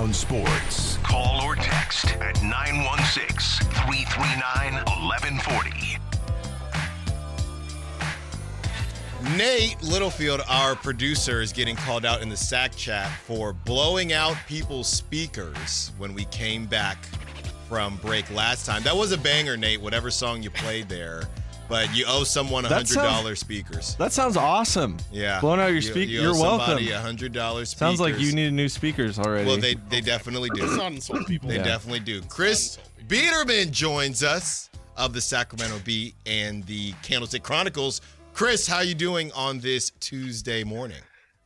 Sound Sports. Call or text at 916-339-1140. Nate Littlefield, our producer, is getting called out in the SAC chat for blowing out people's speakers when we came back from break last time. That was a banger, Nate, whatever song you played there. But you owe someone $100 speakers. That sounds awesome. Yeah. Blowing out your speakers. You're welcome. $100 speakers. Sounds like you need new speakers already. Well, they definitely do. Let's not insult people. They definitely do. Chris Biederman joins us of the Sacramento Bee and the Candlestick Chronicles. Chris, how you doing on this Tuesday morning?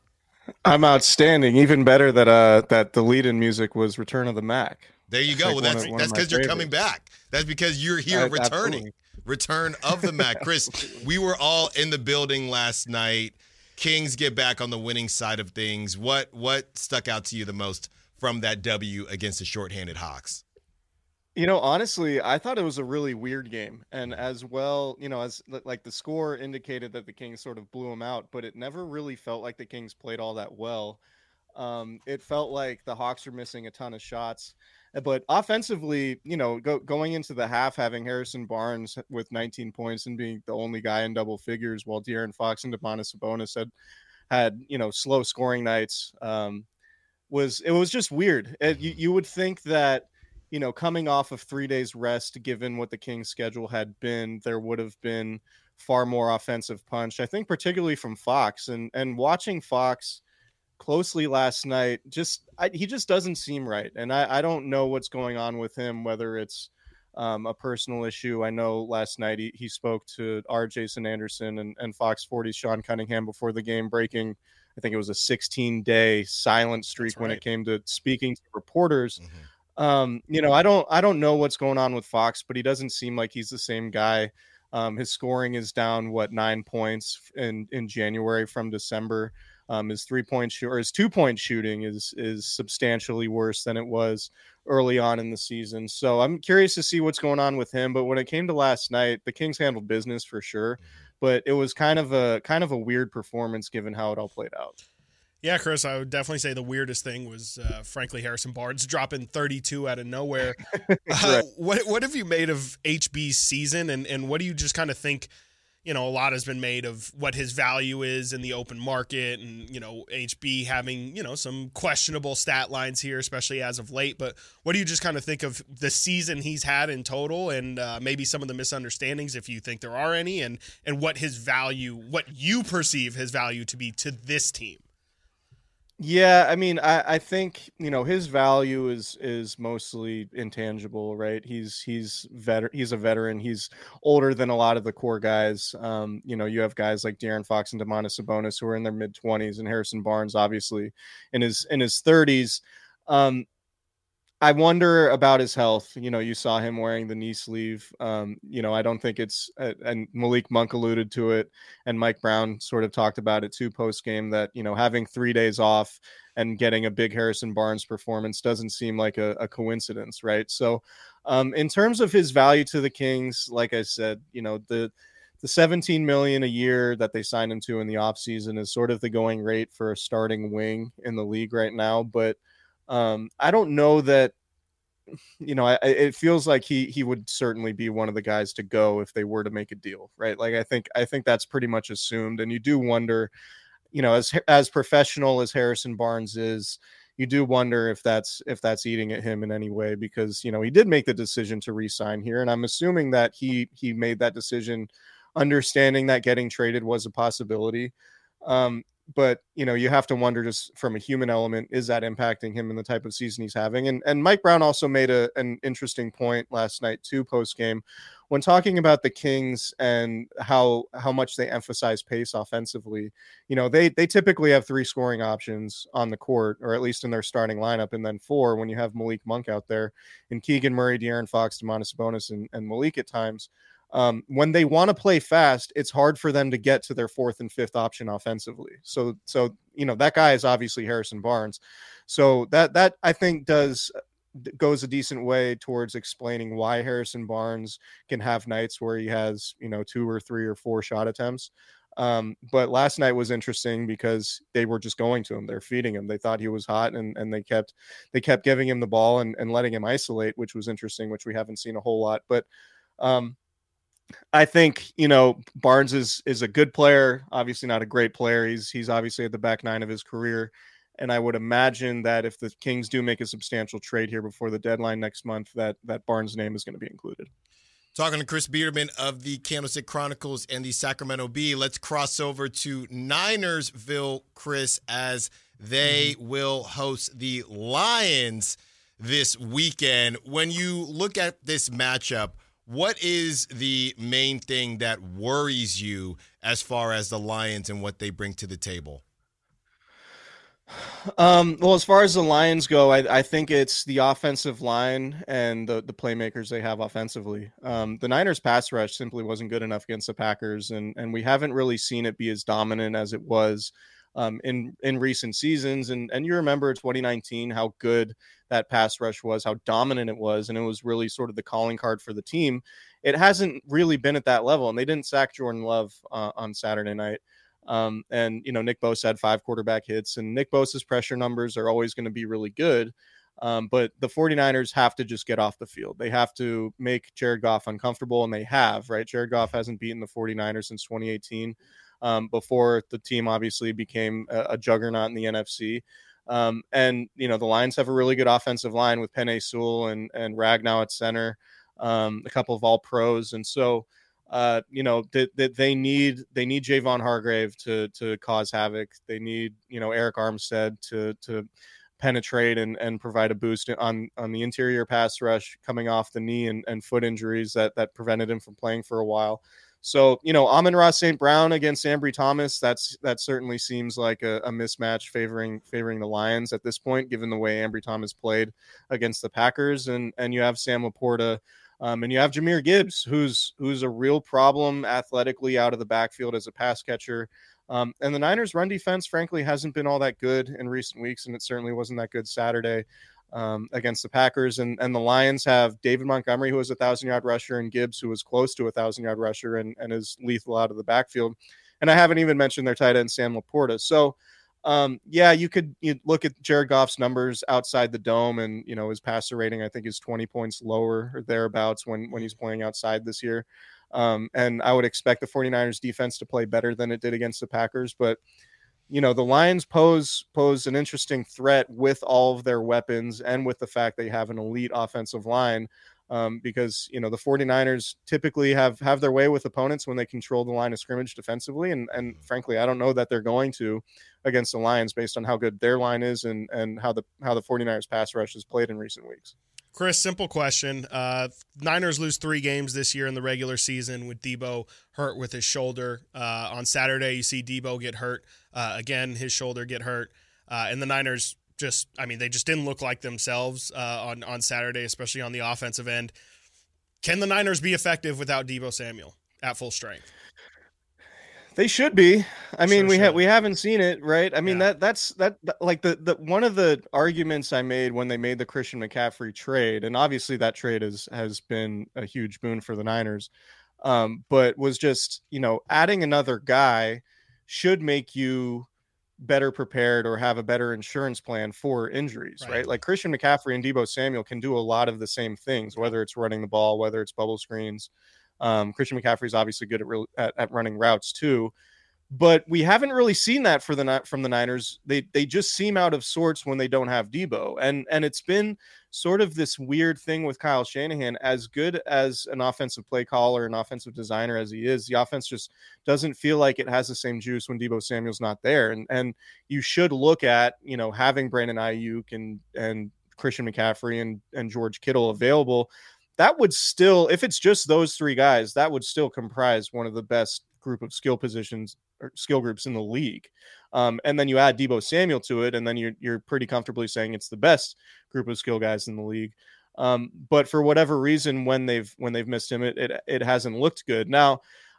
I'm outstanding. Even better that the lead-in music was "Return of the Mac." There you go. Well, that's because you're coming back. That's because you're here returning. Absolutely. Return of the Mac. Chris, we were all in the building last night. Kings get back on the winning side of things. What stuck out to you the most from that W against the shorthanded Hawks? Honestly, I thought it was a really weird game. And as well, as like the score indicated that the Kings sort of blew them out, but it never really felt like the Kings played all that well. It felt like the Hawks were missing a ton of shots. But offensively, going into the half, having Harrison Barnes with 19 points and being the only guy in double figures, while De'Aaron Fox and Domantas Sabonis had slow scoring nights, was just weird. You would think that, coming off of 3 days rest, given what the Kings' schedule had been, there would have been far more offensive punch. I think particularly from Fox, and watching Fox closely last night, he just doesn't seem right. And I don't know what's going on with him, whether it's a personal issue. I know last night he spoke to our Jason Anderson and Fox 40's Sean Cunningham before the game, breaking, I think it was a 16-day silent streak when it came to speaking to reporters. Mm-hmm. I don't know what's going on with Fox, but he doesn't seem like he's the same guy. His scoring is down 9 points in January from December. His 2-point shooting is substantially worse than it was early on in the season. So I'm curious to see what's going on with him. But when it came to last night, the Kings handled business for sure, but it was kind of a weird performance given how it all played out. Yeah, Chris, I would definitely say the weirdest thing was, frankly, Harrison Barnes dropping 32 out of nowhere. Right. What have you made of HB's season, and what do you just kind of think? A lot has been made of what his value is in the open market, and HB having some questionable stat lines here, especially as of late. But what do you just kind of think of the season he's had in total, and maybe some of the misunderstandings, if you think there are any, and what you perceive his value to be to this team? Yeah, I mean, I think his value is mostly intangible, right? He's a veteran. He's older than a lot of the core guys. You have guys like De'Aaron Fox and Domantas Sabonis who are in their mid-20s, and Harrison Barnes obviously in his 30s. I wonder about his health. You saw him wearing the knee sleeve. I don't think it's, and Malik Monk alluded to it, and Mike Brown sort of talked about it too post game, that, having 3 days off and getting a big Harrison Barnes performance doesn't seem like a coincidence, right? So in terms of his value to the Kings, like I said, the $17 million a year that they signed him to in the offseason is sort of the going rate for a starting wing in the league right now. But I don't know that, it feels like he would certainly be one of the guys to go if they were to make a deal, right? Like, I think that's pretty much assumed. And you do wonder, as professional as Harrison Barnes is, you do wonder if that's eating at him in any way, because, he did make the decision to re-sign here. And I'm assuming that he made that decision understanding that getting traded was a possibility. But, you have to wonder, just from a human element, is that impacting him in the type of season he's having? And Mike Brown also made an interesting point last night, too, post-game, when talking about the Kings and how much they emphasize pace offensively. They typically have 3 scoring options on the court, or at least in their starting lineup, and then 4 when you have Malik Monk out there, and Keegan Murray, De'Aaron Fox, Domantas Sabonis, and Malik at times. When they want to play fast, it's hard for them to get to their 4th and 5th option offensively. So that guy is obviously Harrison Barnes. So that I think goes a decent way towards explaining why Harrison Barnes can have nights where he has 2 or 3 or 4 shot attempts. But last night was interesting because they were just going to him. They're feeding him. They thought he was hot, and they kept giving him the ball and letting him isolate, which was interesting, which we haven't seen a whole lot. But I think, Barnes is a good player, obviously not a great player. He's obviously at the back nine of his career. And I would imagine that if the Kings do make a substantial trade here before the deadline next month, that Barnes' name is going to be included. Talking to Chris Biederman of the Candlestick Chronicles and the Sacramento Bee, let's cross over to Ninersville, Chris, as they will host the Lions this weekend. When you look at this matchup, what is the main thing that worries you as far as the Lions and what they bring to the table? Well, as far as the Lions go, I think it's the offensive line and the playmakers they have offensively. The Niners pass rush simply wasn't good enough against the Packers, and we haven't really seen it be as dominant as it was in recent seasons. And you remember 2019, how good that pass rush was, how dominant it was, and it was really sort of the calling card for the team. It hasn't really been at that level, and they didn't sack Jordan Love on Saturday night. And Nick Bosa had 5 quarterback hits, and Nick Bosa's pressure numbers are always going to be really good. But the 49ers have to just get off the field. They have to make Jared Goff uncomfortable, and they have, right? Jared Goff hasn't beaten the 49ers since 2018, before the team obviously became a juggernaut in the NFC. And the Lions have a really good offensive line with Penei Sewell and Ragnow at center, a couple of all pros. And so, that they need Javon Hargrave to cause havoc. They need, Eric Armstead to penetrate and provide a boost on the interior pass rush, coming off the knee and foot injuries that prevented him from playing for a while. So, Amon-Ra St. Brown against Ambry Thomas, that certainly seems like a mismatch favoring the Lions at this point, given the way Ambry Thomas played against the Packers. And you have Sam Laporta, and you have Jahmyr Gibbs, who's a real problem athletically out of the backfield as a pass catcher. And the Niners' run defense, frankly, hasn't been all that good in recent weeks, and it certainly wasn't that good Saturday against the Packers. And the Lions have David Montgomery, who was a 1,000-yard rusher, and Gibbs, who was close to a 1,000-yard rusher and is lethal out of the backfield. And I haven't even mentioned their tight end, Sam Laporta. So, you look at Jared Goff's numbers outside the dome, and his passer rating I think is 20 points lower or thereabouts when he's playing outside this year. And I would expect the 49ers defense to play better than it did against the Packers, but the Lions pose an interesting threat with all of their weapons and with the fact they have an elite offensive line. Because, the 49ers typically have their way with opponents when they control the line of scrimmage defensively. And frankly, I don't know that they're going to against the Lions based on how good their line is and how the 49ers pass rush has played in recent weeks. Chris, simple question. Niners lose 3 games this year in the regular season with Debo hurt with his shoulder. On Saturday, you see Debo get hurt. Again, his shoulder get hurt. And the Niners they just didn't look like themselves on Saturday, especially on the offensive end. Can the Niners be effective without Debo Samuel at full strength? They should be. We haven't seen it, right? Yeah. Like the one of the arguments I made when they made the Christian McCaffrey trade, and obviously that trade has been a huge boon for the Niners, but was just, adding another guy should make you better prepared or have a better insurance plan for injuries, right? Like Christian McCaffrey and Debo Samuel can do a lot of the same things, whether it's running the ball, whether it's bubble screens. Christian McCaffrey is obviously good at running routes too, but we haven't really seen that from the Niners. They just seem out of sorts when they don't have Debo, and it's been sort of this weird thing with Kyle Shanahan. As good as an offensive play caller and offensive designer as he is, the offense just doesn't feel like it has the same juice when Debo Samuel's not there. And you should look at having Brandon Ayuk and Christian McCaffrey and George Kittle available. That would still, if it's just those 3 guys, that would still comprise one of the best group of skill positions or skill groups in the league. And then you add Debo Samuel to it, and then you're pretty comfortably saying it's the best group of skill guys in the league. But for whatever reason, when they've missed him, it hasn't looked good. Now,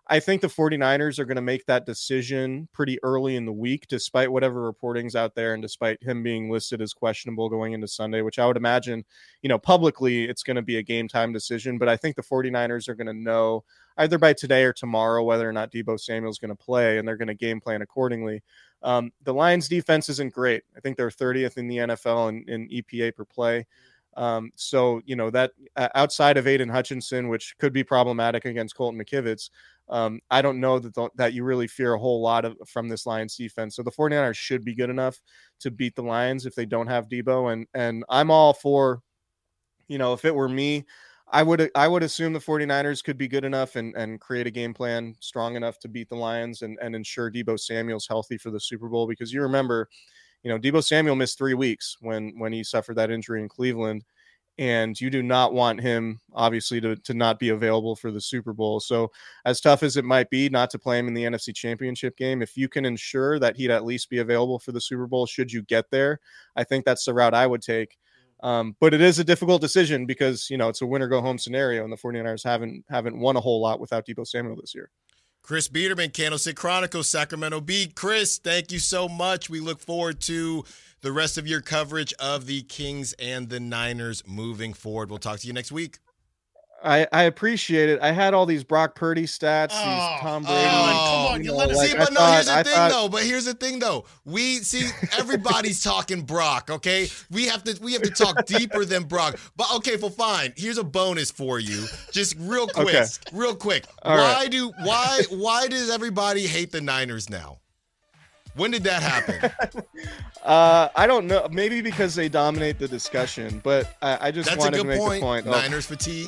I think the 49ers are going to make that decision pretty early in the week, despite whatever reporting's out there and despite him being listed as questionable going into Sunday, which I would imagine, publicly it's going to be a game time decision. But I think the 49ers are going to know either by today or tomorrow whether or not Deebo Samuel's going to play, and they're going to game plan accordingly. The Lions defense isn't great. I think they're 30th in the NFL in EPA per play. So that outside of Aiden Hutchinson, which could be problematic against Colton McKivitz, I don't know that you really fear a whole lot from this Lions defense. So the 49ers should be good enough to beat the Lions if they don't have Deebo. And I'm all for, if it were me, I would assume the 49ers could be good enough and create a game plan strong enough to beat the Lions and ensure Deebo Samuel's healthy for the Super Bowl. Because you remember, Deebo Samuel missed 3 weeks when he suffered that injury in Cleveland. And you do not want him, obviously, to not be available for the Super Bowl. So as tough as it might be not to play him in the NFC Championship game, if you can ensure that he'd at least be available for the Super Bowl should you get there, I think that's the route I would take. But it is a difficult decision because, it's a win-or-go-home scenario, and the 49ers haven't won a whole lot without Deebo Samuel this year. Chris Biederman, Candlestick Chronicles, Sacramento Bee. Chris, thank you so much. We look forward to the rest of your coverage of the Kings and the Niners moving forward. We'll talk to you next week. I appreciate it. I had all these Brock Purdy stats, these Tom Brady. Come on, you let us see. But here's the thing, though. We see everybody's talking Brock. Okay, we have to talk deeper than Brock. But okay, well, fine. Here's a bonus for you, just real quick. Why does everybody hate the Niners now? When did that happen? I don't know. Maybe because they dominate the discussion, but I just wanted to make the point. Niners fatigue.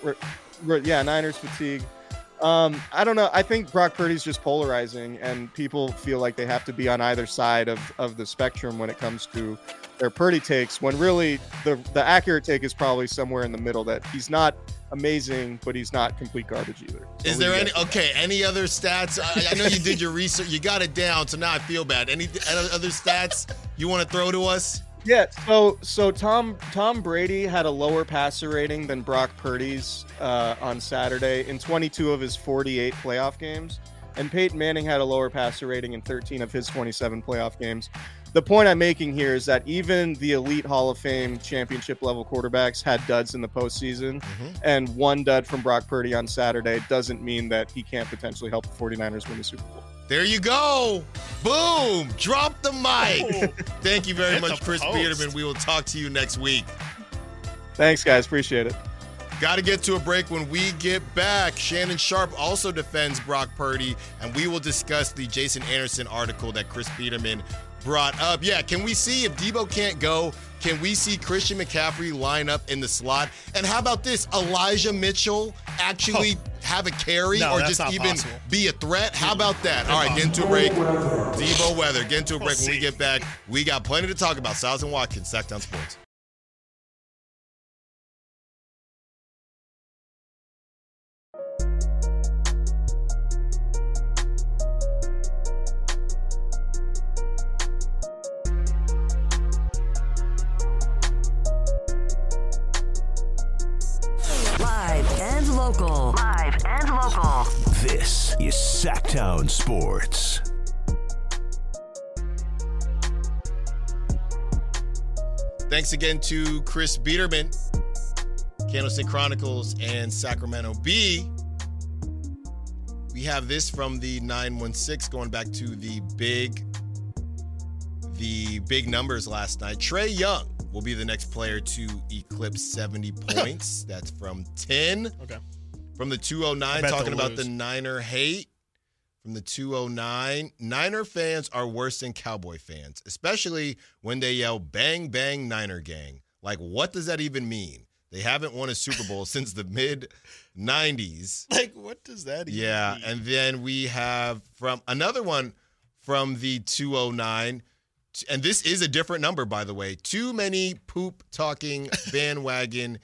Niners fatigue. I don't know. I think Brock Purdy's just polarizing, and people feel like they have to be on either side of the spectrum when it comes to their Purdy takes, when really the accurate take is probably somewhere in the middle, that he's not amazing, but he's not complete garbage either. So is there any other stats? I know you did your research. You got it down, so now I feel bad. Any other stats you want to throw to us? Yeah, so Tom Brady had a lower passer rating than Brock Purdy's on Saturday in 22 of his 48 playoff games, and Peyton Manning had a lower passer rating in 13 of his 27 playoff games. The point I'm making here is that even the elite Hall of Fame championship level quarterbacks had duds in the postseason, and one dud from Brock Purdy on Saturday doesn't mean that he can't potentially help the 49ers win the Super Bowl. There you go. Boom. Drop the mic. Thank you very much, Chris Biederman. We will talk to you next week. Thanks, guys. Appreciate it. Got to get to a break. When we get back, Shannon Sharpe also defends Brock Purdy, and we will discuss the Jason Anderson article that Chris Biederman brought up. Yeah, can we see if Deebo can't go? Can we see Christian McCaffrey line up in the slot? And how about this? Elijah Mitchell actually have a carry or just even be a threat? How about that? All right, get into a break. Deebo Weather, get into a break. When we get back, we got plenty to talk about. Siles and Watkins, Sacktown Sports. Live and local. This is Sacktown Sports. Thanks again to Chris Biederman, Candlestick Chronicles, and Sacramento Bee. We have this from the 916 going back to the big numbers last night. Trae Young will be the next player to eclipse 70 points. That's from 10. Okay. From the 209, talking about the Niner hate. From the 209, Niner fans are worse than Cowboy fans, especially when they yell, "Bang, bang, Niner gang." Like, what does that even mean? They haven't won a Super Bowl since the mid-90s. Like, what does that even mean? And then we have from another one from the 209, and this is a different number, by the way. Too many poop-talking bandwagon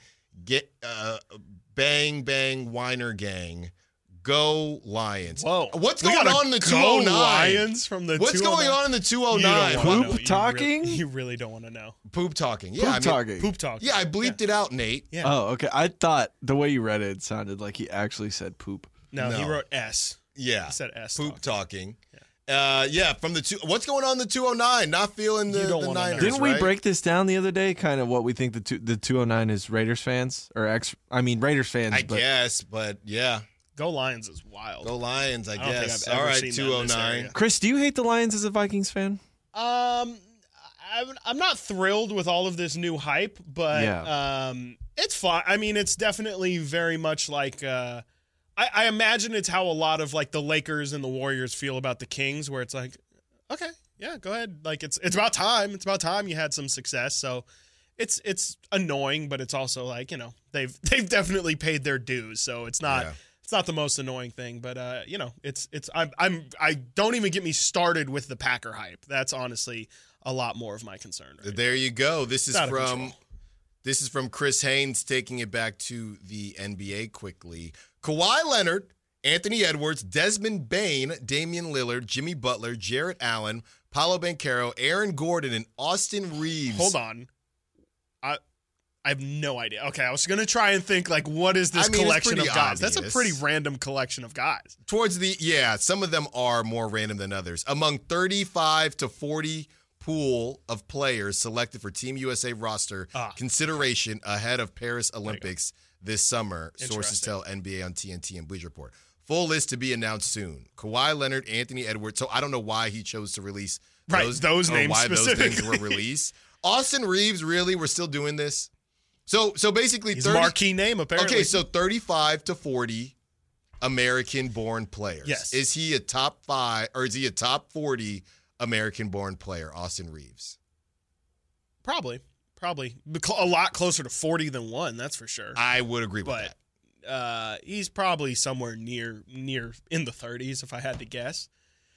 bang, bang, whiner gang. Go Lions. Whoa. What's going on in the 209? Lions from the What's 209? Going on in the 209? Poop talking? You really don't want to know. Poop talking. Yeah, Poop talking. Yeah, I bleeped it out, Nate. Yeah. Oh, okay. I thought the way you read it sounded like he actually said poop. No, he wrote S. Yeah. He said S. Poop talking. From the what's going on in the 209? Not feeling the Niners. Didn't we right? break this down the other day? Kind of what we think the 209 is Raiders fans or Raiders fans. I guess, but yeah. Go Lions is wild. Go Lions, I don't think guess. I've ever All right, seen that in this 209. area. Chris, do you hate the Lions as a Vikings fan? I'm not thrilled with all of this new hype, but it's fine. I mean, it's definitely very much like I imagine it's how a lot of like the Lakers and the Warriors feel about the Kings, where it's like, okay, yeah, go ahead. Like it's about time. It's about time you had some success. So it's annoying, but it's also like, you know, they've definitely paid their dues. So it's not the most annoying thing, but you know, I don't even get me started with the Packer hype. That's honestly a lot more of my concern. Right There you go. This is out of from control. This is from Chris Haynes, taking it back to the NBA quickly. Kawhi Leonard, Anthony Edwards, Desmond Bane, Damian Lillard, Jimmy Butler, Jarrett Allen, Paolo Banchero, Aaron Gordon, and Austin Reeves. Hold on. I have no idea. Okay, I was going to try and think, like, what is this collection of pretty guys? That's a obvious. pretty random collection of guys. Some of them are more random than others. Among 35 to 40 pool of players selected for Team USA roster consideration ahead of Paris Olympics this summer, sources tell NBA on TNT and Bleacher Report. Full list to be announced soon. Kawhi Leonard, Anthony Edwards. So I don't know why he chose to release those names why specifically. Those names were released. Austin Reeves, really? We're still doing this? So basically, He's a marquee name, apparently. Okay, so 35 to 40 American-born players. Yes. Is he a top 5 or is he a top 40 American-born player, Austin Reeves? Probably. A lot closer to 40 than 1, that's for sure. I would agree with that. He's probably somewhere near in the 30s, if I had to guess.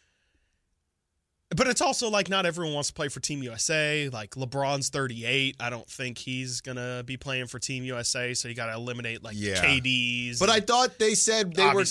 But it's also like not everyone wants to play for Team USA. Like LeBron's 38. I don't think he's going to be playing for Team USA, so you got to eliminate like KDs. But I thought they said they were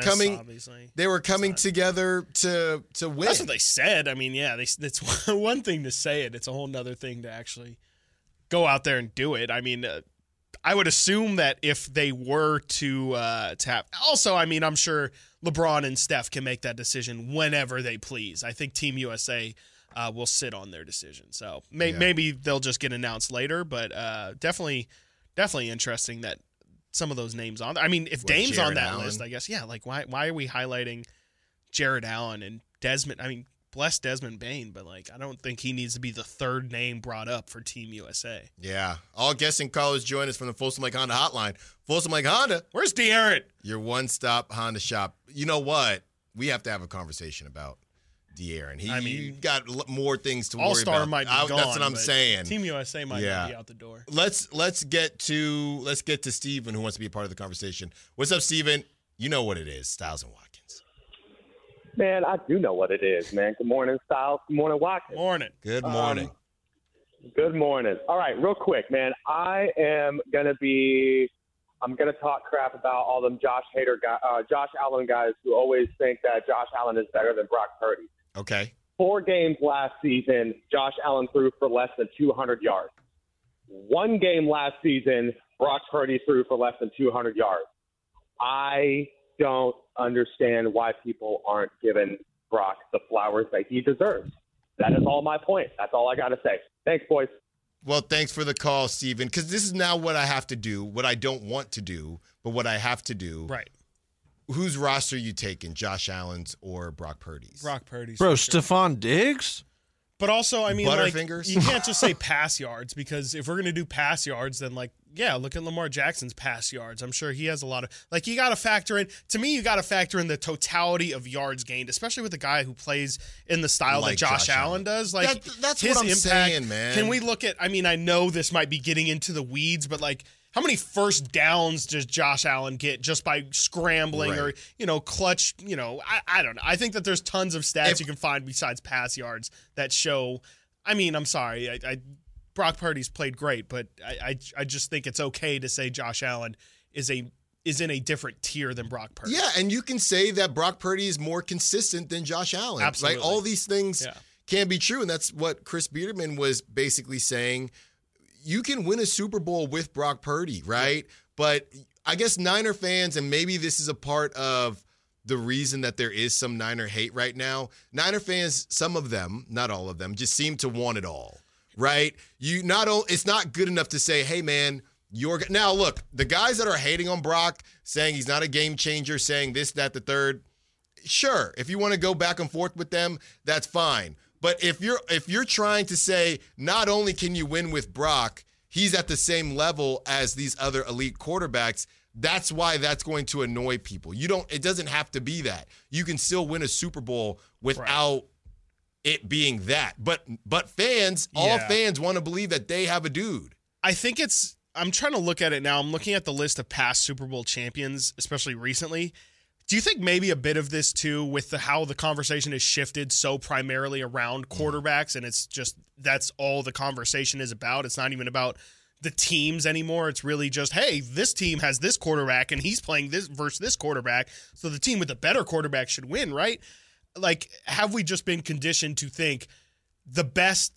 coming together to win. That's what they said. I mean, yeah, it's one thing to say it. It's a whole nother thing to actually go out there and do it. I mean, I would assume that if they were to have, also, I mean, I'm sure LeBron and Steph can make that decision whenever they please. I think Team USA will sit on their decision. So maybe they'll just get announced later, but definitely interesting that some of those names on there. I mean, if Dame's Jarrett on that Allen list, I guess, yeah, like why are we highlighting Jarrett Allen and Desmond? I mean, bless Desmond Bane, but like I don't think he needs to be the third name brought up for Team USA. Yeah. All guessing callers join us from the Folsom Lake Honda hotline. Folsom Lake Honda. Where's De'Aaron? Your one-stop Honda shop. You know what? We have to have a conversation about De'Aaron. He got more things to worry about. All-Star might be gone. That's what I'm saying. Team USA might not be out the door. Let's get to Steven, who wants to be a part of the conversation. What's up, Steven? You know what it is, Styles and Watkins. Man, I do know what it is, man. Good morning, Styles. Good morning, Watkins. Morning. Good morning. Good morning. All right, real quick, man. I'm going to talk crap about all them Josh Allen guys who always think that Josh Allen is better than Brock Purdy. Okay. 4 games last season, Josh Allen threw for less than 200 yards. 1 game last season, Brock Purdy threw for less than 200 yards. I don't understand why people aren't giving Brock the flowers that he deserves. That is all my point. That's all I got to say. Thanks, boys. Well, thanks for the call, Steven, because this is now what I have to do, what I don't want to do, but what I have to do. Right. Whose roster are you taking, Josh Allen's or Brock Purdy's? Brock Purdy's. Bro, Stephon Diggs? But also, I mean, like, Butterfingers? you can't just say pass yards, because if we're going to do pass yards, then, like, yeah, look at Lamar Jackson's pass yards. I'm sure he has a lot of, like, you got to factor in, to me, you got to factor in the totality of yards gained, especially with a guy who plays in the style like that Josh Allen does. Like, that's his what I'm impact, saying, man. Can we look at, I mean, I know this might be getting into the weeds, but, like, how many first downs does Josh Allen get just by scrambling or, clutch, I don't know. I think that there's tons of stats you can find besides pass yards that show, I mean, I'm sorry, Brock Purdy's played great, but I just think it's okay to say Josh Allen is in a different tier than Brock Purdy. Yeah, and you can say that Brock Purdy is more consistent than Josh Allen. Absolutely. Like, all these things can be true, and that's what Chris Biederman was basically saying. You can win a Super Bowl with Brock Purdy, right? But I guess Niner fans, and maybe this is a part of the reason that there is some Niner hate right now. Niner fans, some of them, not all of them, just seem to want it all, right? It's not good enough to say, hey, man, now look, the guys that are hating on Brock, saying he's not a game changer, saying this, that, the third, sure, if you want to go back and forth with them, that's fine. But if you're trying to say not only can you win with Brock, he's at the same level as these other elite quarterbacks, that's why that's going to annoy people. It doesn't have to be that. You can still win a Super Bowl without it being that. But fans, all fans want to believe that they have a dude. I think I'm trying to look at it now. I'm looking at the list of past Super Bowl champions, especially recently. Do you think maybe a bit of this too with how the conversation has shifted so primarily around quarterbacks, and it's just that's all the conversation is about? It's not even about the teams anymore. It's really just, hey, this team has this quarterback and he's playing this versus this quarterback, so the team with the better quarterback should win, right? Like, have we just been conditioned to think the best,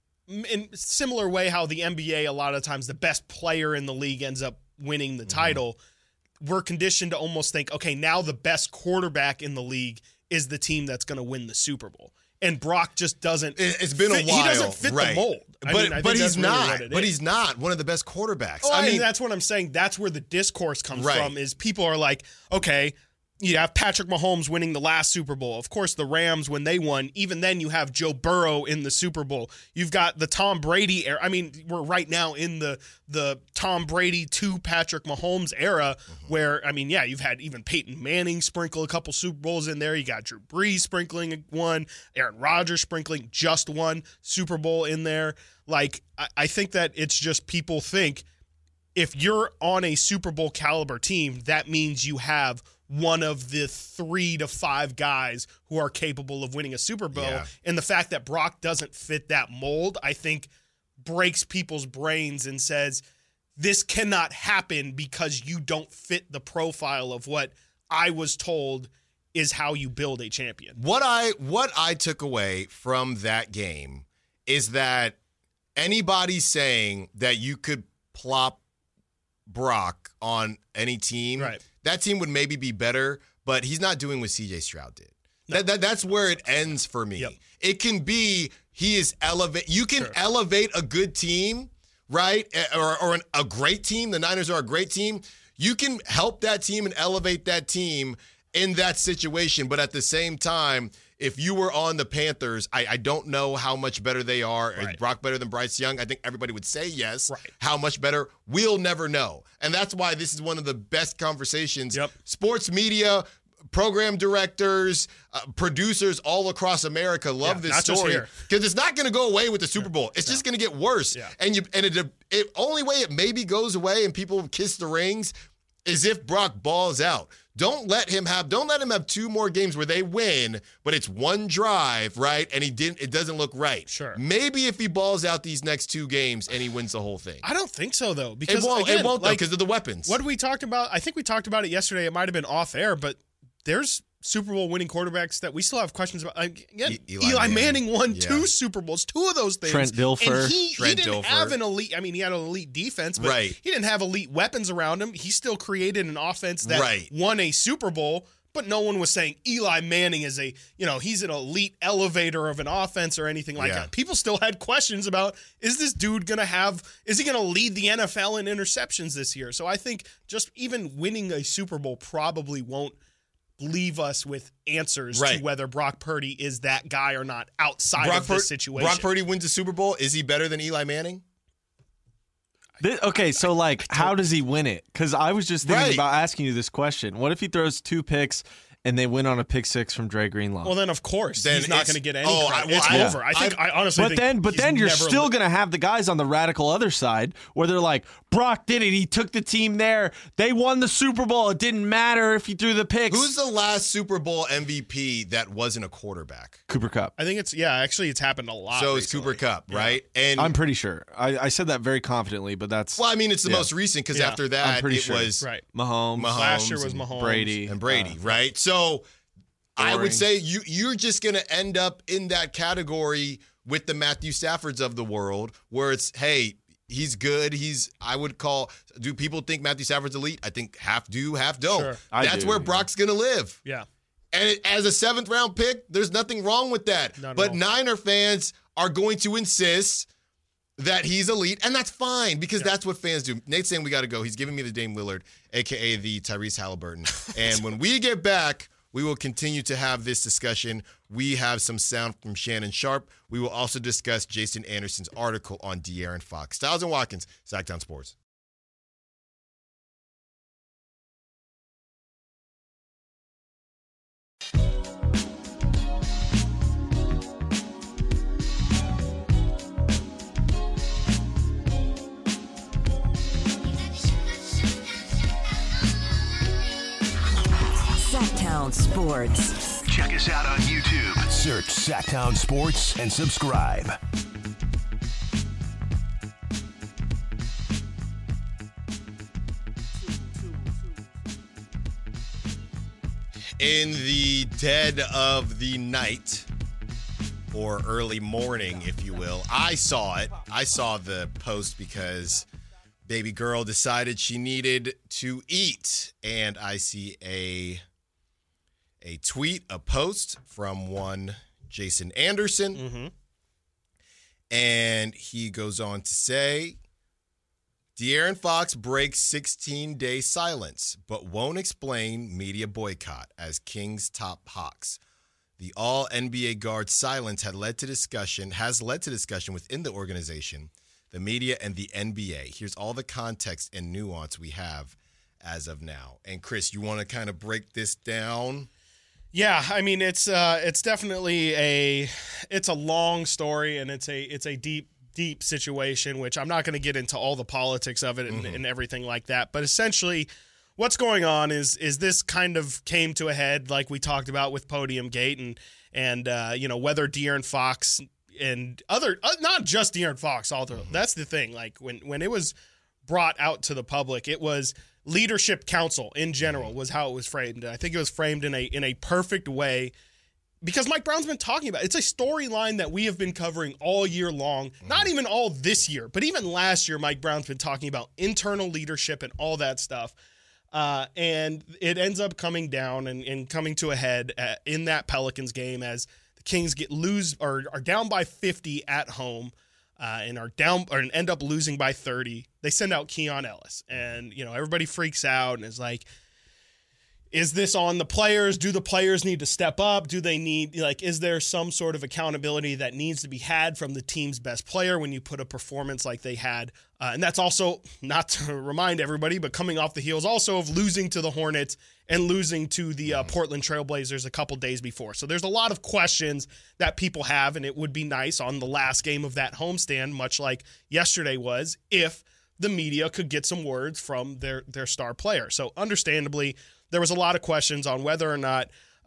in similar way how the NBA a lot of times the best player in the league ends up winning the title? We're conditioned to almost think, okay, now the best quarterback in the league is the team that's going to win the Super Bowl. And Brock just doesn't. It's been a while. He doesn't fit the mold. But he's not. But he's not one of the best quarterbacks. I mean, that's what I'm saying. That's where the discourse comes from. Is people are like, okay, you have Patrick Mahomes winning the last Super Bowl. Of course, the Rams, when they won, even then you have Joe Burrow in the Super Bowl. You've got the Tom Brady era. I mean, we're right now in the Tom Brady to Patrick Mahomes era where, I mean, yeah, you've had even Peyton Manning sprinkle a couple Super Bowls in there. You got Drew Brees sprinkling one, Aaron Rodgers sprinkling just one Super Bowl in there. Like, I think that it's just people think if you're on a Super Bowl caliber team, that means you have one of the 3 to 5 guys who are capable of winning a Super Bowl. Yeah. And the fact that Brock doesn't fit that mold, I think, breaks people's brains and says, this cannot happen because you don't fit the profile of what I was told is how you build a champion. What I took away from that game is that anybody saying that you could plop Brock on any team, that team would maybe be better, but he's not doing what CJ Stroud did. No. That's where it ends for me. Yep. It can be you can elevate a good team, right? Or a great team. The Niners are a great team. You can help that team and elevate that team in that situation, but at the same time, if you were on the Panthers, I don't know how much better they are. Is Brock better than Bryce Young? I think everybody would say yes. How much better? We'll never know. And that's why this is one of the best conversations. Sports media, program directors, producers all across America love this story because it's not going to go away with the Super Bowl. It's just going to get worse. Yeah. And it only way it maybe goes away and people kiss the rings is if Brock balls out. Don't let him have 2 more games where they win, but it's one drive, right? And it doesn't look right. Sure. Maybe if he balls out these next 2 games and he wins the whole thing. I don't think so, though. Because it won't because of the weapons. What we talked about, I think we talked about it yesterday. It might have been off air, but there's Super Bowl winning quarterbacks that we still have questions about. Eli Manning won 2 Super Bowls, 2 of those things. Trent Dilfer. And he didn't have an elite, he had an elite defense, but he didn't have elite weapons around him. He still created an offense that won a Super Bowl, but no one was saying Eli Manning is he's an elite elevator of an offense or anything like that. People still had questions about, is this dude is he going to lead the NFL in interceptions this year? So I think just even winning a Super Bowl probably won't leave us with answers to whether Brock Purdy is that guy or not outside of this situation. Brock Purdy wins the Super Bowl. Is he better than Eli Manning? Okay, so how does he win it? Because I was just thinking about asking you this question. What if he throws 2 picks and they win on a pick 6 from Dre Greenlaw? Well, then of course he's not going to get any credit. It's over. I honestly think but then you're still going to have the guys on the radical other side where they're like, Brock did it. He took the team there. They won the Super Bowl. It didn't matter if he threw the picks. Who's the last Super Bowl MVP that wasn't a quarterback? Cooper Kupp. I think it's happened a lot. So it's Cooper Kupp, right? And I'm pretty sure. I said that very confidently, but that's. Well, I mean, it's the most recent because after that was Mahomes. Last year was Mahomes. Brady, right? So I would say you're just going to end up in that category with the Matthew Staffords of the world where it's, hey, He's good. I would call. Do people think Matthew Stafford's elite? I think half do, half don't. Sure. That's where Brock's gonna live. Yeah. And as a 7th round pick, there's nothing wrong with that. But Niner fans are going to insist that he's elite, and that's fine because that's what fans do. Nate's saying we got to go. He's giving me the Dame Lillard, a.k.a. the Tyrese Halliburton. And when we get back, we will continue to have this discussion. We have some sound from Shannon Sharp. We will also discuss Jason Anderson's article on De'Aaron Fox. Styles and Watkins, Sacktown Sports. Sacktown Sports. Check us out on YouTube. Search Sacktown Sports and subscribe. In the dead of the night, or early morning, if you will, I saw it. I saw the post because baby girl decided she needed to eat. And I see a tweet, a post from one Jason Anderson. Mm-hmm. And he goes on to say, De'Aaron Fox breaks 16-day silence, but won't explain media boycott as Kings top Hawks. The all-NBA guard's silence has led to discussion within the organization, the media, and the NBA. Here's all the context and nuance we have as of now. And Chris, you want to kind of break this down? Yeah, I mean it's definitely a long story, and it's a deep situation, which I'm not going to get into all the politics of it and everything like that. But essentially, what's going on is this kind of came to a head like we talked about with Podium Gate and whether De'Aaron Fox and other not just De'Aaron Fox, although that's the thing. Like when it was brought out to the public, it was leadership council in general was how it was framed. And I think it was framed in a perfect way because Mike Brown's been talking about it. It's a storyline that we have been covering all year long, not even all this year, but even last year, Mike Brown's been talking about internal leadership and all that stuff. And it ends up coming down and coming to a head in that Pelicans game as the Kings are down by 50 at home. And are down or end up losing by 30. They send out Keon Ellis, and everybody freaks out and is like, "Is this on the players? Do the players need to step up? Do they need is there some sort of accountability that needs to be had from the team's best player when you put a performance like they had?" And that's also, not to remind everybody, but coming off the heels also of losing to the Hornets and losing to the Portland Trailblazers a couple days before. So there's a lot of questions that people have, and it would be nice on the last game of that homestand, much like yesterday was, if the media could get some words from their star player. So understandably, there was a lot of questions on whether or not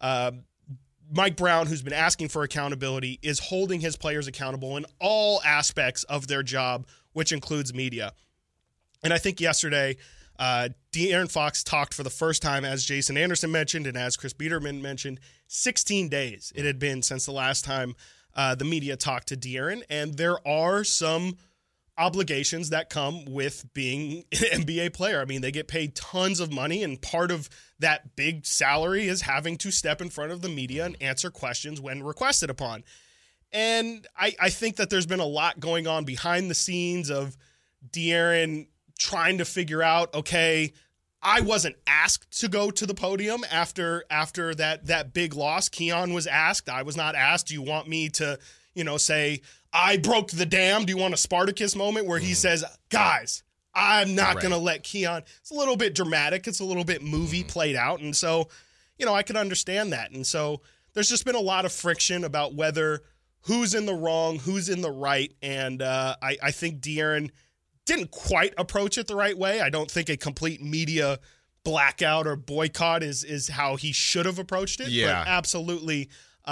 Mike Brown, who's been asking for accountability, is holding his players accountable in all aspects of their job, which includes media. And I think yesterday, De'Aaron Fox talked for the first time, as Jason Anderson mentioned and as Chris Biederman mentioned, 16 days it had been since the last time the media talked to De'Aaron. And there are some obligations that come with being an NBA player. I mean, they get paid tons of money, and part of that big salary is having to step in front of the media and answer questions when requested upon. And I think that there's been a lot going on behind the scenes of De'Aaron trying to figure out, okay, I wasn't asked to go to the podium after that big loss. Keon was asked. I was not asked. Do you want me to, say, I broke the dam? Do you want a Spartacus moment where he says, guys, I'm not going to let Keon. It's a little bit dramatic. It's a little bit movie played out. And so, I could understand that. And so there's just been a lot of friction about whether who's in the wrong, who's in the right. And I think De'Aaron didn't quite approach it the right way. I don't think a complete media blackout or boycott is how he should have approached it. Yeah. But absolutely,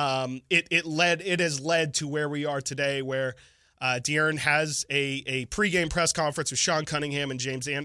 it has led to where we are today, where De'Aaron has a pregame press conference with Sean Cunningham and Jason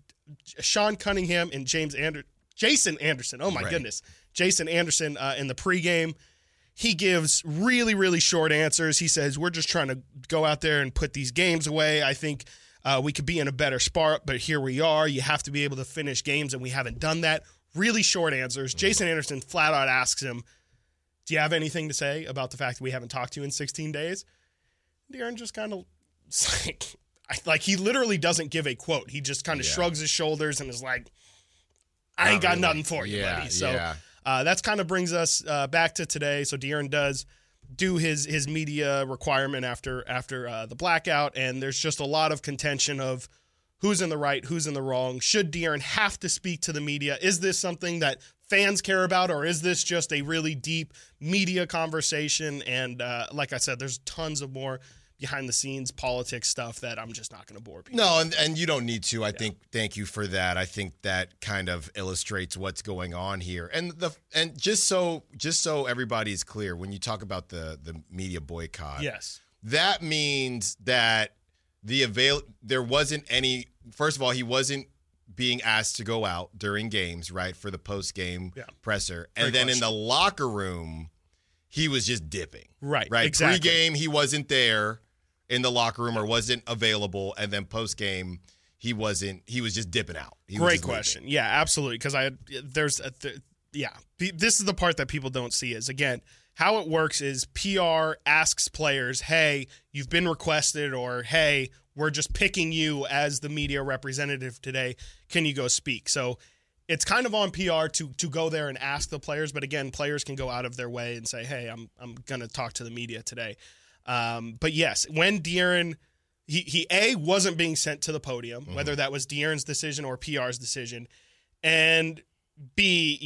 Anderson. Oh my goodness, Jason Anderson in the pregame. He gives really, really short answers. He says, we're just trying to go out there and put these games away. I think We could be in a better spot, but here we are. You have to be able to finish games, and we haven't done that. Really short answers. Jason Anderson flat out asks him, do you have anything to say about the fact that we haven't talked to you in 16 days? De'Aaron just kind of like he literally doesn't give a quote. He just kind of shrugs his shoulders and is like, I ain't got nothing for you, buddy. So that's kind of brings us back to today. So De'Aaron does do his media requirement after the blackout, and there's just a lot of contention of who's in the right, who's in the wrong. Should De'Aaron have to speak to the media? Is this something that fans care about, or is this just a really deep media conversation? And like I said, there's tons of more behind the scenes politics stuff that I'm just not going to bore people. No, and you don't need to. I think thank you for that. I think that kind of illustrates what's going on here. And just so everybody's clear, when you talk about the media boycott, yes, that means that there wasn't any. First of all, he wasn't being asked to go out during games, right, for the post-game presser. And then in the locker room, he was just dipping. Right, Right? exactly. Pre-game, he wasn't there in the locker room or wasn't available. And then post-game, he was just dipping out. Great question. Leaving. Yeah, absolutely. Because this is the part that people don't see is, again, how it works is PR asks players, hey, you've been requested, or hey, we're just picking you as the media representative today. Can you go speak? So it's kind of on PR to go there and ask the players. But again, players can go out of their way and say, hey, I'm going to talk to the media today. But yes, when De'Aaron, he wasn't being sent to the podium, whether that was De'Aaron's decision or PR's decision. And B,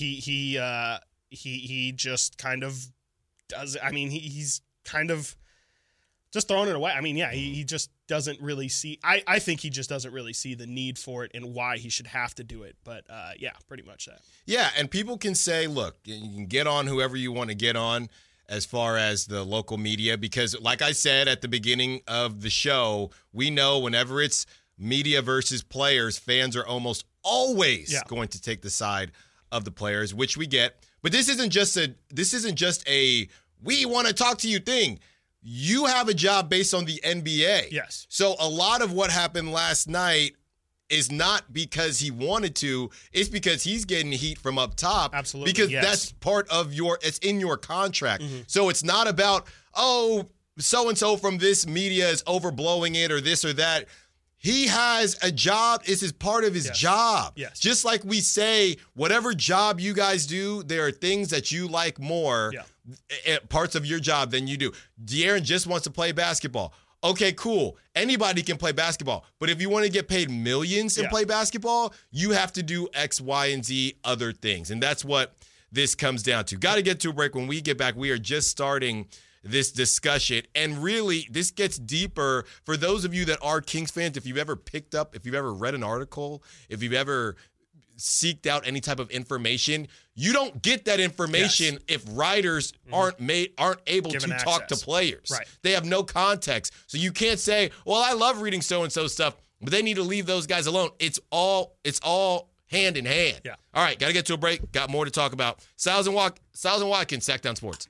he just kind of does. I mean, he's kind of just throwing it away. I mean, he just doesn't really see. I think he just doesn't really see the need for it and why he should have to do it. But pretty much that. Yeah, and people can say, look, you can get on whoever you want to get on as far as the local media, because like I said at the beginning of the show, we know whenever it's media versus players, fans are almost always going to take the side of the players, which we get. But this isn't just a we want to talk to you thing. You have a job based on the NBA. Yes. So a lot of what happened last night is not because he wanted to. It's because he's getting heat from up top. Absolutely. Because that's part of it's in your contract. So it's not about, so-and-so from this media is overblowing it or this or that. He has a job. This is part of his job. Yes. Just like we say, whatever job you guys do, there are things that you like more, parts of your job than you do. De'Aaron just wants to play basketball. Okay, cool. Anybody can play basketball. But if you want to get paid millions and play basketball, you have to do X, Y, and Z other things. And that's what this comes down to. Got to get to a break. When we get back, we are just starting this discussion. And really, this gets deeper for those of you that are Kings fans. If you've ever read an article, if you've ever seeked out any type of information, you don't get that information if writers aren't able to talk to players. Right. They have no context. So you can't say, well, I love reading so-and-so stuff, but they need to leave those guys alone. It's all hand in hand. Yeah. All right, got to get to a break. Got more to talk about. Styles and Watkins, Sacktown Sports.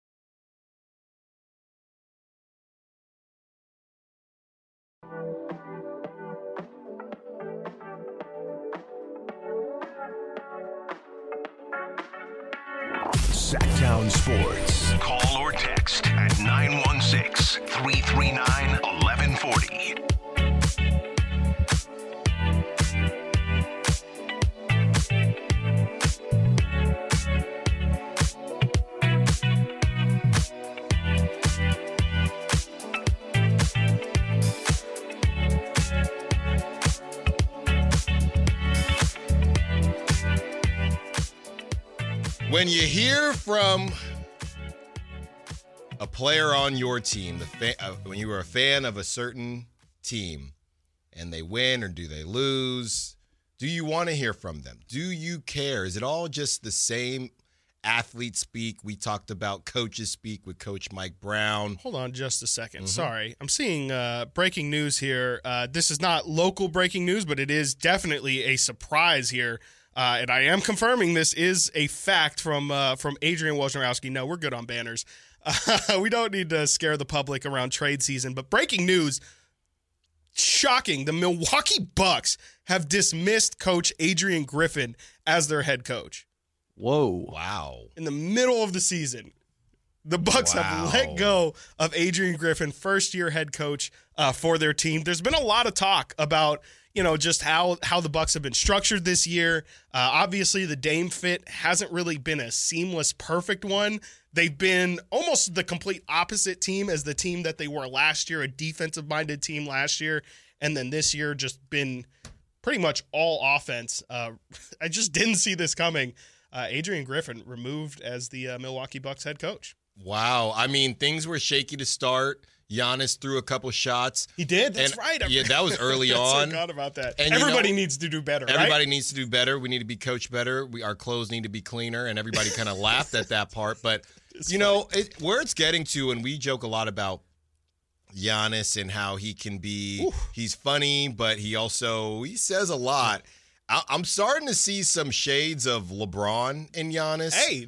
Sacktown Sports. Call or text at 916-339-1140. When you hear from a player on your team, when you were a fan of a certain team and they win or do they lose, do you want to hear from them? Do you care? Is it all just the same athlete speak? We talked about coaches speak with Coach Mike Brown. Hold on just a second. Sorry. I'm seeing breaking news here. This is not local breaking news, but it is definitely a surprise here. And I am confirming this is a fact from Adrian Wojnarowski. No, we're good on banners. We don't need to scare the public around trade season. But breaking news, shocking. The Milwaukee Bucks have dismissed Coach Adrian Griffin as their head coach. Whoa. Wow. In the middle of the season, the Bucks have let go of Adrian Griffin, first-year head coach for their team. There's been a lot of talk about, just how the Bucks have been structured this year. Obviously, the Dame fit hasn't really been a seamless, perfect one. They've been almost the complete opposite team as the team that they were last year, a defensive-minded team last year, and then this year just been pretty much all offense. I just didn't see this coming. Adrian Griffin removed as the Milwaukee Bucks head coach. Wow. I mean, things were shaky to start. Giannis threw a couple shots. He did? That's right. Yeah, that was early on. I forgot about that. And everybody needs to do better, Everybody right? needs to do better. We need to be coached better. Our clothes need to be cleaner, and everybody kind of laughed at that part. But, where it's getting to, and we joke a lot about Giannis and how he can be, he's funny, but he says a lot. I'm starting to see some shades of LeBron in Giannis. Hey,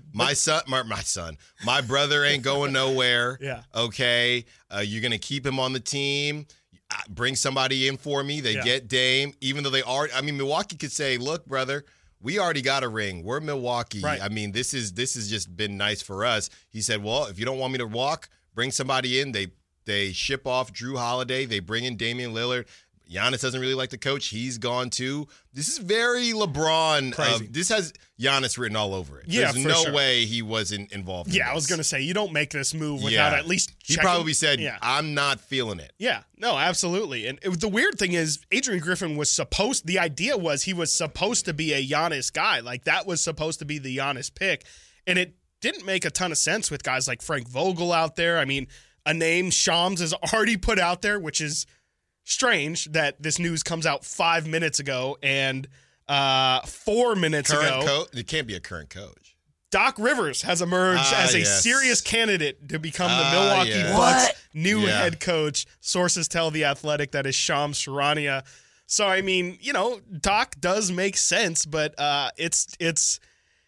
my brother ain't going nowhere. Yeah. Okay. You're going to keep him on the team. Bring somebody in for me. They get Dame, even though they are. I mean, Milwaukee could say, look, brother, we already got a ring. We're Milwaukee. Right. I mean, this has just been nice for us. He said, well, if you don't want me to walk, bring somebody in. They ship off Drew Holiday. They bring in Damian Lillard. Giannis doesn't really like the coach. He's gone too. This is very LeBron. This has Giannis written all over it. Yeah, There's for no sure. way he wasn't involved in Yeah, I was going to say, you don't make this move without at least He checking. probably said, I'm not feeling it. Yeah, no, absolutely. And the weird thing is, Adrian Griffin the idea was he was supposed to be a Giannis guy. Like, that was supposed to be the Giannis pick. And it didn't make a ton of sense with guys like Frank Vogel out there. I mean, a name Shams has already put out there, which is strange that this news comes out 5 minutes ago and 4 minutes ago. It can't be a current coach. Doc Rivers has emerged as a serious candidate to become the Milwaukee Bucks' new head coach. Sources tell The Athletic that is Shams Charania. So, I mean, Doc does make sense, but it's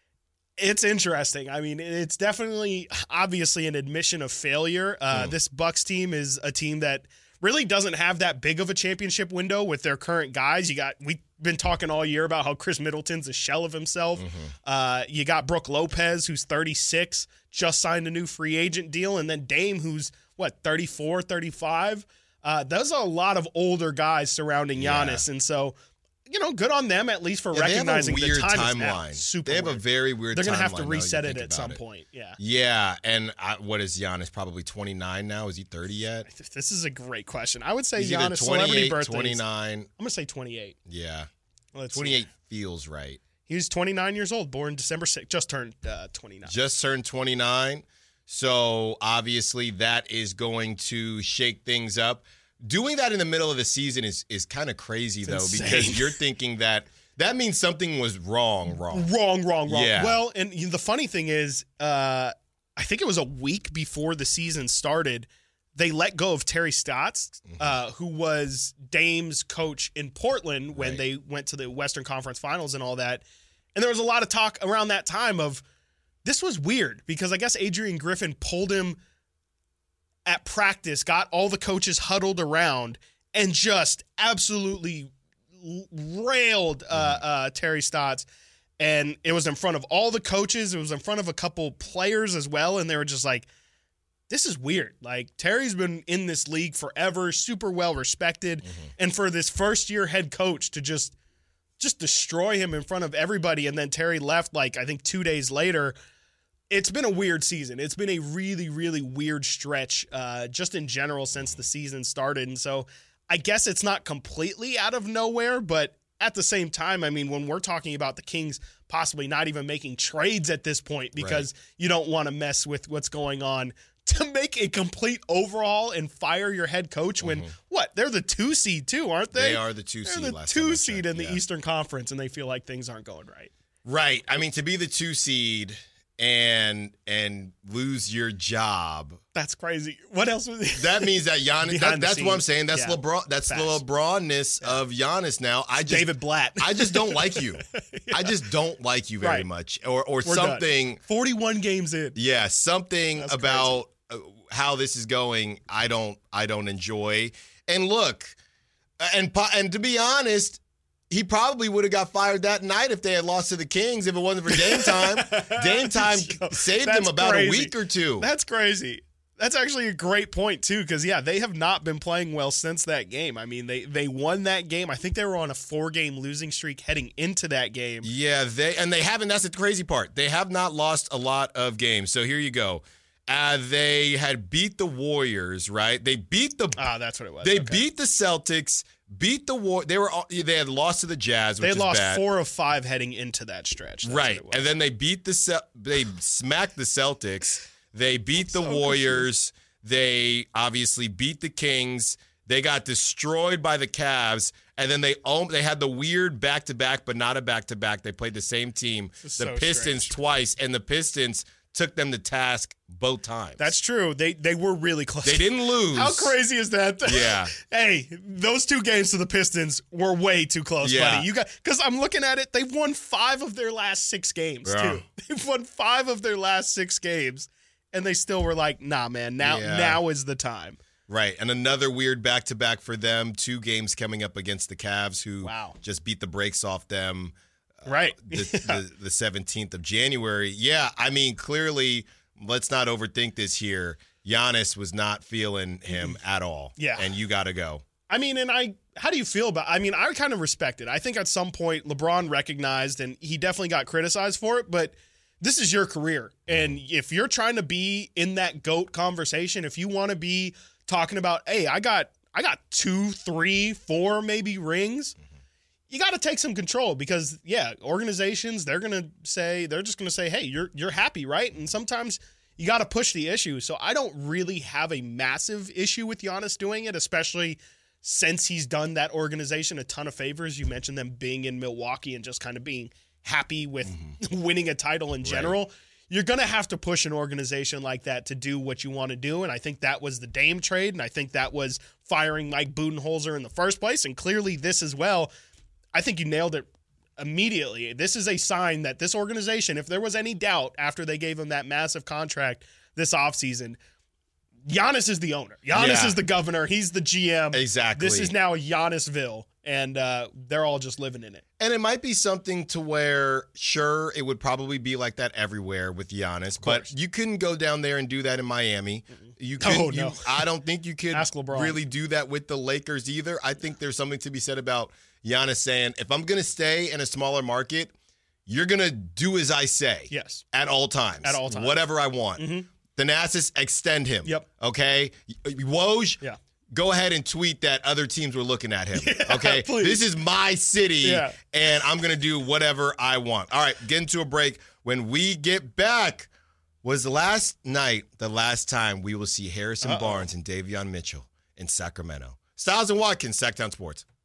interesting. I mean, it's definitely, obviously, an admission of failure. This Bucks team is a team that really doesn't have that big of a championship window with their current guys. We've been talking all year about how Chris Middleton's a shell of himself. You got Brook Lopez, who's 36, just signed a new free agent deal, and then Dame, who's 34, 35. Those are a lot of older guys surrounding Giannis, and so good on them at least for recognizing they have a weird the time timeline. is now. They have a very weird. They're going to have to timeline, reset it at some point. Yeah. Yeah, and what is Giannis? Probably 29 now. Is he 30 yet? This is a great question. I would say He's Giannis celebrity birthday 29. I'm going to say 28. Yeah. Let's 28 see. feels right. He was 29 years old, born December 6th, just turned 29. Just turned 29. So obviously that is going to shake things up. Doing that in the middle of the season is kind of crazy, though, because you're thinking that means something was wrong. Wrong. Yeah. Well, and the funny thing is, I think it was a week before the season started, they let go of Terry Stotts, who was Dame's coach in Portland when they went to the Western Conference Finals and all that. And there was a lot of talk around that time of, this was weird, because I guess Adrian Griffin pulled him at practice, got all the coaches huddled around, and just absolutely railed Terry Stotts. And it was in front of all the coaches. It was in front of a couple players as well. And they were just like, this is weird. Like, Terry's been in this league forever, super well respected. And for this first year head coach to just destroy him in front of everybody. And then Terry left, I think 2 days later. It's been a weird season. It's been a really, really weird stretch just in general since the season started. And so I guess it's not completely out of nowhere, but at the same time, I mean, when we're talking about the Kings possibly not even making trades at this point because you don't want to mess with what's going on, to make a complete overhaul and fire your head coach when, they're the 2 seed too, aren't they? They are the 2 seed. They're the 2 seed in the Eastern Conference, and they feel like things aren't going right. Right. I mean, to be the 2 seed and lose your job. That's crazy. What else was it? That means that Giannis, that's what I'm saying. That's LeBron. That's Facts. the LeBron-ness of Giannis now. David Blatt. I just don't like you. I just don't like you very much. Or something. Done. 41 games in. Yeah, something about how this is going I don't enjoy. And look, And to be honest, he probably would have got fired that night if they had lost to the Kings if it wasn't for Game Time. Game Time saved him about a week or two. That's crazy. That's actually a great point, too, because, yeah, they have not been playing well since that game. I mean, they won that game. I think they were on a 4-game losing streak heading into that game. Yeah, they haven't. That's the crazy part. They have not lost a lot of games. So here you go. They had beat the Warriors, right? They beat the. That's what it was. They beat the Celtics. Beat the They had lost to the Jazz, which is bad. They lost 4 of 5 heading into that stretch. That's right, and then they beat they smacked the Celtics. They beat the Warriors. They obviously beat the Kings. They got destroyed by the Cavs, and then they had the weird back-to-back, but not a back-to-back. They played the same team, the Pistons, strange. Twice, and the Pistons took them to task both times. That's true. They were really close. They didn't lose. How crazy is that? Yeah. Hey, those 2 games to the Pistons were way too close, buddy. Because I'm looking at it, they've won 5 of their last 6 games, too. They've won 5 of their last 6 games, and they still were like, nah, man, now is the time. Right, and another weird back-to-back for them, 2 games coming up against the Cavs, who just beat the brakes off them. Right. The 17th of January. Yeah, I mean, clearly, let's not overthink this here. Giannis was not feeling him at all. Yeah. And you got to go. I mean, how do you feel about I kind of respect it. I think at some point LeBron recognized, and he definitely got criticized for it, but this is your career. And if you're trying to be in that GOAT conversation, if you want to be talking about, hey, I got 2, 3, 4 maybe rings, you got to take some control because, organizations, they're just going to say, hey, you're happy, right? And sometimes you got to push the issue. So I don't really have a massive issue with Giannis doing it, especially since he's done that organization a ton of favors. You mentioned them being in Milwaukee and just kind of being happy with winning a title in general. Right. You're going to have to push an organization like that to do what you want to do. And I think that was the Dame trade. And I think that was firing Mike Budenholzer in the first place. And clearly this as well. I think you nailed it immediately. This is a sign that this organization, if there was any doubt after they gave him that massive contract this offseason, Giannis is the owner. Giannis is the governor. He's the GM. Exactly. This is now a Giannisville, and they're all just living in it. And it might be something to where, sure, it would probably be like that everywhere with Giannis, but you couldn't go down there and do that in Miami. You couldn't. No. I don't think you could Ask LeBron. really do that with the Lakers either. I think there's something to be said about Giannis saying, if I'm going to stay in a smaller market, you're going to do as I say. Yes. At all times. At all times. Whatever I want. Thanasis, extend him. Yep. Okay? Woj, yeah. Go ahead and tweet that other teams were looking at him. Okay? Please. This is my city, and I'm going to do whatever I want. All right, get into a break. When we get back, was the last time we will see Harrison Barnes and Davion Mitchell in Sacramento. Styles and Watkins, Sacktown Sports.